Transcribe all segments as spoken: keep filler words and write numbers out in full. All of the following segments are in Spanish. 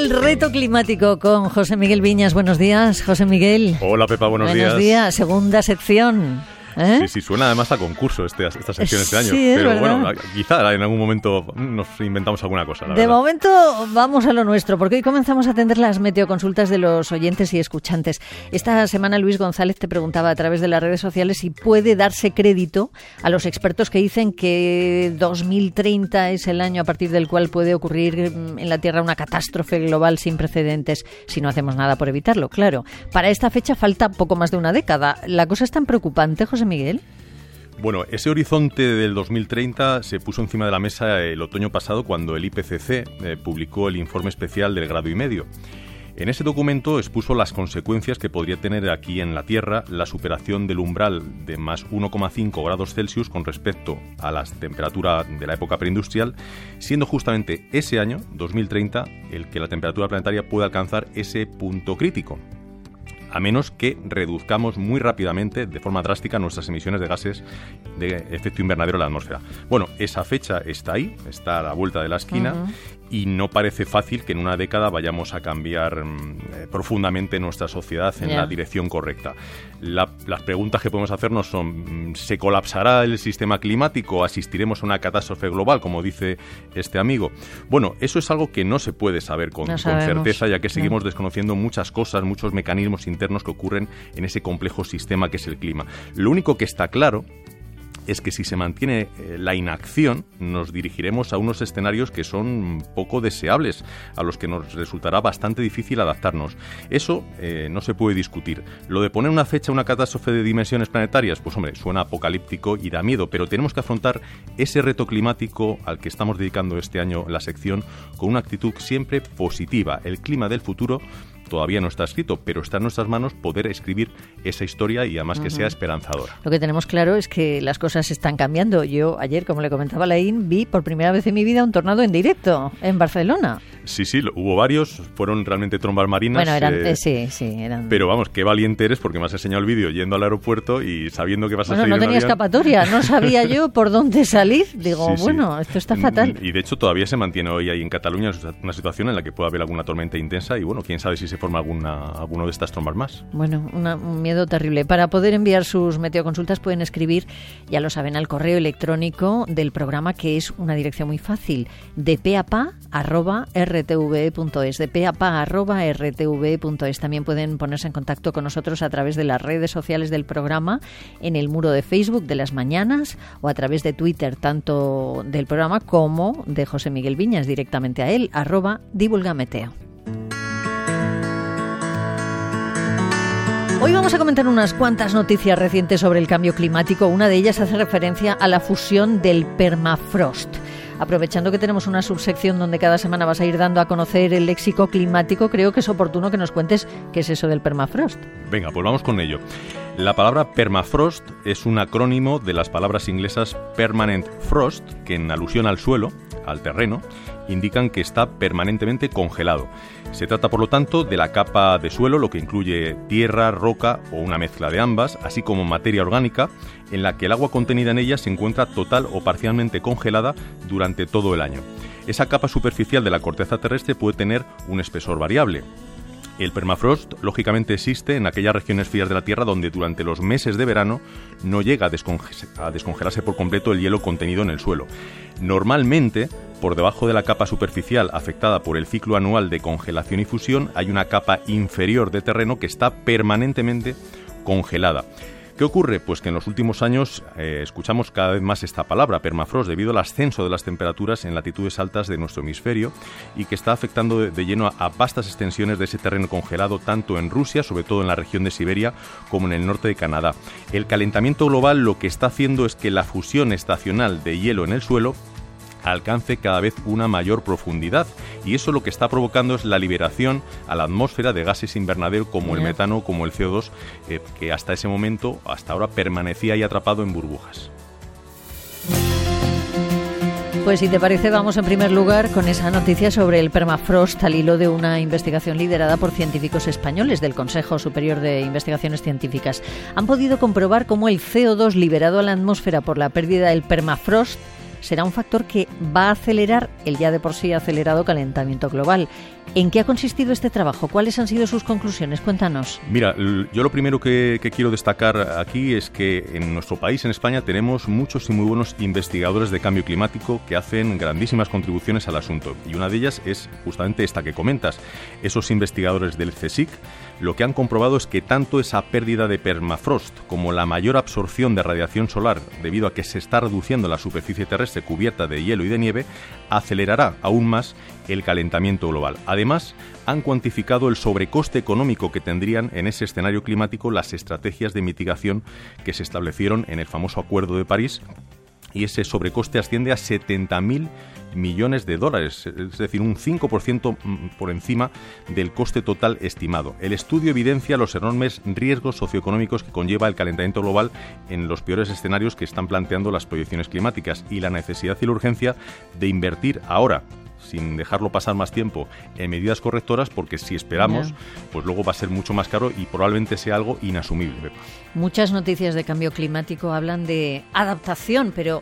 El reto climático con José Miguel Viñas. Buenos días, José Miguel. Hola, Pepa, buenos, buenos días. Buenos días, segunda sección. ¿Eh? Sí, sí, suena además a concurso este, esta sección este año. Sí, pero verdad. Bueno, quizá en algún momento nos inventamos alguna cosa. La de verdad. momento vamos a lo nuestro, porque hoy comenzamos a atender las meteoconsultas de los oyentes y escuchantes. Esta semana Luis González te preguntaba a través de las redes sociales si puede darse crédito a los expertos que dicen que dos mil treinta es el año a partir del cual puede ocurrir en la Tierra una catástrofe global sin precedentes si no hacemos nada por evitarlo. Claro, para esta fecha falta poco más de una década. ¿La cosa es tan preocupante, José Miguel? Bueno, ese horizonte del dos mil treinta se puso encima de la mesa el otoño pasado cuando el I P C C eh, publicó el informe especial del grado y medio. En ese documento expuso las consecuencias que podría tener aquí en la Tierra la superación del umbral de más uno coma cinco grados Celsius con respecto a la temperatura de la época preindustrial, siendo justamente ese año, dos mil treinta, el que la temperatura planetaria pueda alcanzar ese punto crítico, a menos que reduzcamos muy rápidamente, de forma drástica, nuestras emisiones de gases de efecto invernadero en la atmósfera. Bueno, esa fecha está ahí, está a la vuelta de la esquina, uh-huh. y no parece fácil que en una década vayamos a cambiar eh, profundamente nuestra sociedad en yeah. la dirección correcta. La, las preguntas que podemos hacernos son, ¿se colapsará el sistema climático? ¿Asistiremos a una catástrofe global, como dice este amigo? Bueno, eso es algo que no se puede saber con, no con certeza, ya que seguimos no. desconociendo muchas cosas, muchos mecanismos internos que ocurren en ese complejo sistema que es el clima. Lo único que está claro es que si se mantiene eh, la inacción, nos dirigiremos a unos escenarios que son poco deseables, a los que nos resultará bastante difícil adaptarnos. Eso eh, no se puede discutir. Lo de poner una fecha a una catástrofe de dimensiones planetarias, pues hombre, suena apocalíptico y da miedo, pero tenemos que afrontar ese reto climático al que estamos dedicando este año la sección con una actitud siempre positiva. El clima del futuro todavía no está escrito, pero está en nuestras manos poder escribir esa historia y además uh-huh. que sea esperanzadora. Lo que tenemos claro es que las cosas están cambiando. Yo ayer, como le comentaba a Laín, vi por primera vez en mi vida un tornado en directo en Barcelona. Sí, sí, hubo varios, fueron realmente trombas marinas. Bueno, eran, eh, sí, sí, eran... Pero vamos, qué valiente eres porque me has enseñado el vídeo yendo al aeropuerto y sabiendo que vas bueno, a salir no tenía en avión. escapatoria, no sabía yo por dónde salir. Digo, sí, bueno, sí. esto está fatal. Y de hecho todavía se mantiene hoy ahí en Cataluña una situación en la que puede haber alguna tormenta intensa y bueno, quién sabe si se forma alguna alguno de estas trombas más. Bueno, una, un miedo terrible. Para poder enviar sus meteoconsultas pueden escribir, ya lo saben, al correo electrónico del programa, que es una dirección muy fácil, de pe a pa arroba erre te ve punto es, de pe a pa arroba erre te ve punto es. También pueden ponerse en contacto con nosotros a través de las redes sociales del programa, en el muro de Facebook de las mañanas o a través de Twitter, tanto del programa como de José Miguel Viñas, directamente a él, arroba divulgameteo. Hoy vamos a comentar unas cuantas noticias recientes sobre el cambio climático. Una de ellas hace referencia a la fusión del permafrost. Aprovechando que tenemos una subsección donde cada semana vas a ir dando a conocer el léxico climático, creo que es oportuno que nos cuentes qué es eso del permafrost. Venga, pues vamos con ello. La palabra permafrost es un acrónimo de las palabras inglesas permanent frost, que en alusión al suelo, al terreno, indican que está permanentemente congelado. Se trata, por lo tanto, de la capa de suelo, lo que incluye tierra, roca o una mezcla de ambas, así como materia orgánica, en la que el agua contenida en ella se encuentra total o parcialmente congelada durante todo el año. Esa capa superficial de la corteza terrestre puede tener un espesor variable. El permafrost, lógicamente, existe en aquellas regiones frías de la Tierra donde durante los meses de verano no llega a, desconge- a descongelarse por completo el hielo contenido en el suelo. Normalmente, por debajo de la capa superficial afectada por el ciclo anual de congelación y fusión, hay una capa inferior de terreno que está permanentemente congelada. ¿Qué ocurre? Pues que en los últimos años eh, escuchamos cada vez más esta palabra, permafrost, debido al ascenso de las temperaturas en latitudes altas de nuestro hemisferio y que está afectando de, de lleno a, a vastas extensiones de ese terreno congelado, tanto en Rusia, sobre todo en la región de Siberia, como en el norte de Canadá. El calentamiento global lo que está haciendo es que la fusión estacional de hielo en el suelo alcance cada vez una mayor profundidad, y eso lo que está provocando es la liberación a la atmósfera de gases invernadero como el metano, como el ce o dos, eh, que hasta ese momento, hasta ahora, permanecía ahí atrapado en burbujas. Pues si te parece, vamos en primer lugar con esa noticia sobre el permafrost al hilo de una investigación liderada por científicos españoles del Consejo Superior de Investigaciones Científicas. Han podido comprobar cómo el ce o dos liberado a la atmósfera por la pérdida del permafrost será un factor que va a acelerar el ya de por sí acelerado calentamiento global. ¿En qué ha consistido este trabajo? ¿Cuáles han sido sus conclusiones? Cuéntanos. Mira, yo lo primero que, que quiero destacar aquí es que en nuestro país, en España, tenemos muchos y muy buenos investigadores de cambio climático que hacen grandísimas contribuciones al asunto. Y una de ellas es justamente esta que comentas. Esos investigadores del CSIC lo que han comprobado es que tanto esa pérdida de permafrost como la mayor absorción de radiación solar debido a que se está reduciendo la superficie terrestre cubierta de hielo y de nieve acelerará aún más el calentamiento global. Además, han cuantificado el sobrecoste económico que tendrían en ese escenario climático las estrategias de mitigación que se establecieron en el famoso Acuerdo de París, y ese sobrecoste asciende a setenta mil millones de dólares, es decir, un cinco por ciento por encima del coste total estimado. El estudio evidencia los enormes riesgos socioeconómicos que conlleva el calentamiento global en los peores escenarios que están planteando las proyecciones climáticas y la necesidad y la urgencia de invertir ahora, sin dejarlo pasar más tiempo, en medidas correctoras, porque si esperamos, yeah. pues luego va a ser mucho más caro y probablemente sea algo inasumible. Pepa. Muchas noticias de cambio climático hablan de adaptación, pero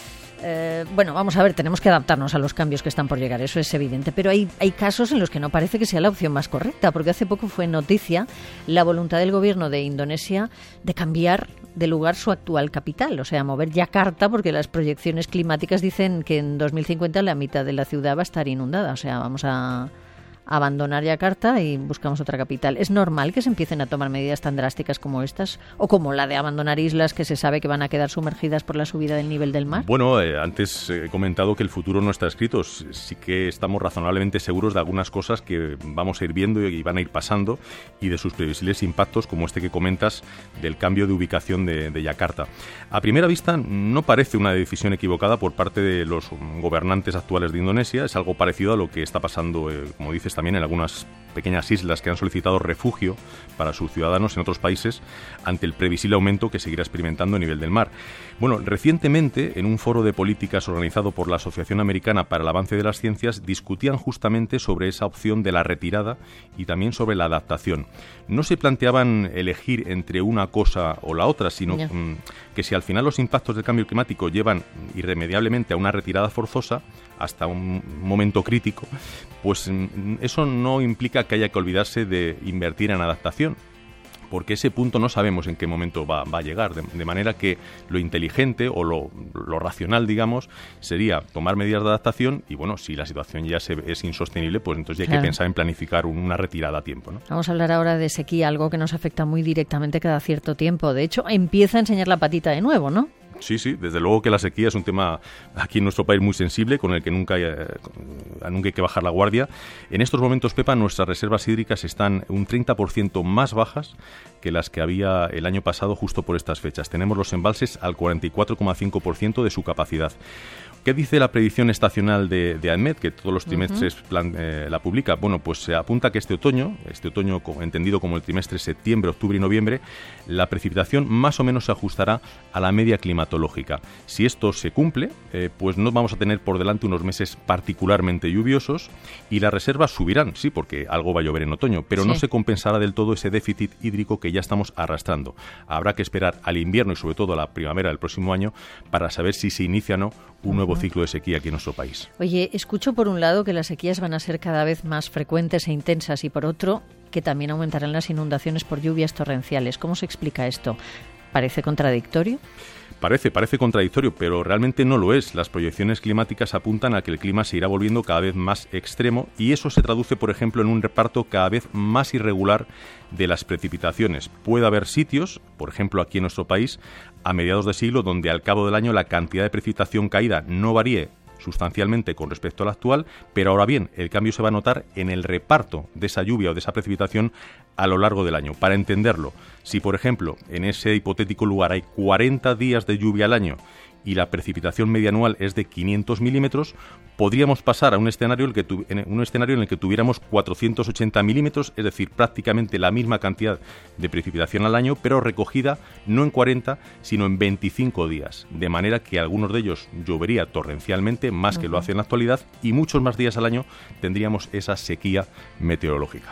eh, bueno, vamos a ver, tenemos que adaptarnos a los cambios que están por llegar, eso es evidente, pero hay, hay casos en los que no parece que sea la opción más correcta, porque hace poco fue noticia la voluntad del gobierno de Indonesia de cambiar de lugar su actual capital, o sea, mover Yakarta, porque las proyecciones climáticas dicen que en dos mil cincuenta la mitad de la ciudad va a estar inundada, o sea, vamos a abandonar Yakarta y buscamos otra capital. ¿Es normal que se empiecen a tomar medidas tan drásticas como estas? ¿O como la de abandonar islas que se sabe que van a quedar sumergidas por la subida del nivel del mar? Bueno, eh, antes he comentado que el futuro no está escrito. Sí que estamos razonablemente seguros de algunas cosas que vamos a ir viendo y van a ir pasando, y de sus previsibles impactos, como este que comentas del cambio de ubicación de, de Yakarta. A primera vista no parece una decisión equivocada por parte de los gobernantes actuales de Indonesia. Es algo parecido a lo que está pasando, eh, como dices, también en algunas pequeñas islas que han solicitado refugio para sus ciudadanos en otros países ante el previsible aumento que seguirá experimentando a nivel del mar. Bueno, recientemente, en un foro de políticas organizado por la Asociación Americana para el Avance de las Ciencias, discutían justamente sobre esa opción de la retirada y también sobre la adaptación. No se planteaban elegir entre una cosa o la otra, sino yeah. mmm, que si al final los impactos del cambio climático llevan irremediablemente a una retirada forzosa, hasta un momento crítico, pues eso no implica que haya que olvidarse de invertir en adaptación, porque ese punto no sabemos en qué momento va, va a llegar, de, de manera que lo inteligente o lo, lo racional, digamos, sería tomar medidas de adaptación y, bueno, si la situación ya se, es insostenible, pues entonces ya hay claro. que pensar en planificar una retirada a tiempo, ¿no? Vamos a hablar ahora de sequía, algo que nos afecta muy directamente cada cierto tiempo. De hecho, empieza a enseñar la patita de nuevo, ¿no? Sí, sí, desde luego que la sequía es un tema aquí en nuestro país muy sensible, con el que nunca hay, nunca hay que bajar la guardia. En estos momentos, Pepa, nuestras reservas hídricas están un treinta por ciento más bajas que las que había el año pasado justo por estas fechas. Tenemos los embalses al cuarenta y cuatro coma cinco por ciento de su capacidad. ¿Qué dice la predicción estacional de, de AEMET, que todos los trimestres uh-huh. plan, eh, la publica? Bueno, pues se apunta que este otoño, este otoño entendido como el trimestre septiembre, octubre y noviembre, la precipitación más o menos se ajustará a la media climatológica. Si esto se cumple, eh, pues no vamos a tener por delante unos meses particularmente lluviosos y las reservas subirán, sí, porque algo va a llover en otoño, pero sí. no se compensará del todo ese déficit hídrico que ya estamos arrastrando. Habrá que esperar al invierno y sobre todo a la primavera del próximo año para saber si se inicia o no un nuevo ciclo de sequía aquí en nuestro país. Oye, escucho por un lado que las sequías van a ser cada vez más frecuentes e intensas y por otro que también aumentarán las inundaciones por lluvias torrenciales. ¿Cómo se explica esto? ¿Parece contradictorio? Parece, parece contradictorio, pero realmente no lo es. Las proyecciones climáticas apuntan a que el clima se irá volviendo cada vez más extremo y eso se traduce, por ejemplo, en un reparto cada vez más irregular de las precipitaciones. Puede haber sitios, por ejemplo aquí en nuestro país, a mediados de siglo, donde al cabo del año la cantidad de precipitación caída no varíe sustancialmente con respecto al actual, pero ahora bien, el cambio se va a notar en el reparto de esa lluvia o de esa precipitación a lo largo del año. Para entenderlo, si por ejemplo en ese hipotético lugar hay cuarenta días de lluvia al año y la precipitación media anual es de quinientos milímetros, podríamos pasar a un escenario, en el que tu, en un escenario en el que tuviéramos cuatrocientos ochenta milímetros, es decir, prácticamente la misma cantidad de precipitación al año, pero recogida no en cuarenta, sino en veinticinco días, de manera que algunos de ellos llovería torrencialmente, más uh-huh. que lo hace en la actualidad, y muchos más días al año tendríamos esa sequía meteorológica.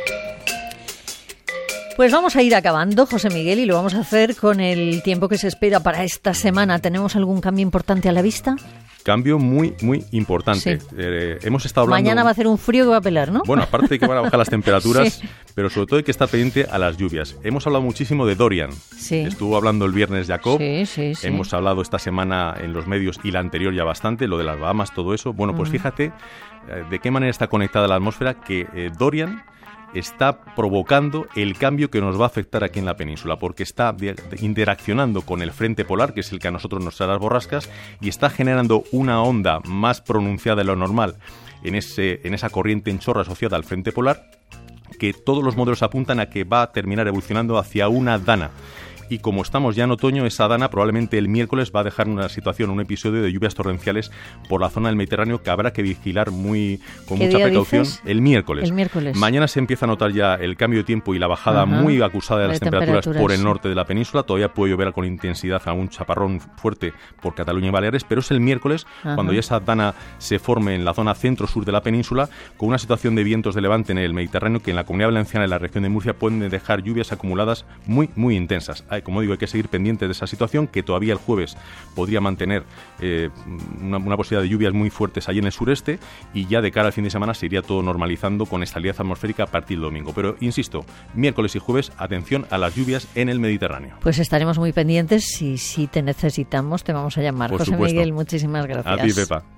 Pues vamos a ir acabando, José Miguel, y lo vamos a hacer con el tiempo que se espera para esta semana. ¿Tenemos algún cambio importante a la vista? Cambio muy, muy importante. Sí. Eh, hemos estado hablando... Mañana va a hacer un frío que va a pelar, ¿no? Bueno, aparte de que van a bajar las temperaturas, sí. pero sobre todo hay que estar pendiente a las lluvias. Hemos hablado muchísimo de Dorian. Sí. Estuvo hablando el viernes Jacob. Sí, sí, sí. Hemos hablado esta semana en los medios y la anterior ya bastante, lo de las Bahamas, todo eso. Bueno, pues mm. fíjate eh, de qué manera está conectada la atmósfera, que eh, Dorian está provocando el cambio que nos va a afectar aquí en la península, porque está de, de, interaccionando con el frente polar, que es el que a nosotros nos trae las borrascas, y está generando una onda más pronunciada de lo normal en, ese, en esa corriente en chorro asociada al frente polar, que todos los modelos apuntan a que va a terminar evolucionando hacia una dana. Y como estamos ya en otoño, esa dana probablemente el miércoles va a dejar una situación, un episodio de lluvias torrenciales por la zona del Mediterráneo que habrá que vigilar muy con mucha precaución. Dices? El miércoles. El miércoles. Mañana se empieza a notar ya el cambio de tiempo y la bajada Ajá. muy acusada de las de temperaturas, temperaturas por el norte de la península. Todavía puede llover con intensidad a un chaparrón fuerte por Cataluña y Baleares, pero es el miércoles Ajá. cuando ya esa dana se forme en la zona centro-sur de la península, con una situación de vientos de levante en el Mediterráneo que en la Comunidad Valenciana y la región de Murcia pueden dejar lluvias acumuladas muy, muy intensas. Hay, como digo, hay que seguir pendiente de esa situación, que todavía el jueves podría mantener eh, una, una posibilidad de lluvias muy fuertes allí en el sureste, y ya de cara al fin de semana se iría todo normalizando con estabilidad atmosférica a partir del domingo. Pero, insisto, miércoles y jueves, atención a las lluvias en el Mediterráneo. Pues estaremos muy pendientes y si te necesitamos te vamos a llamar. Por José supuesto. Miguel, muchísimas gracias. A ti, Pepa.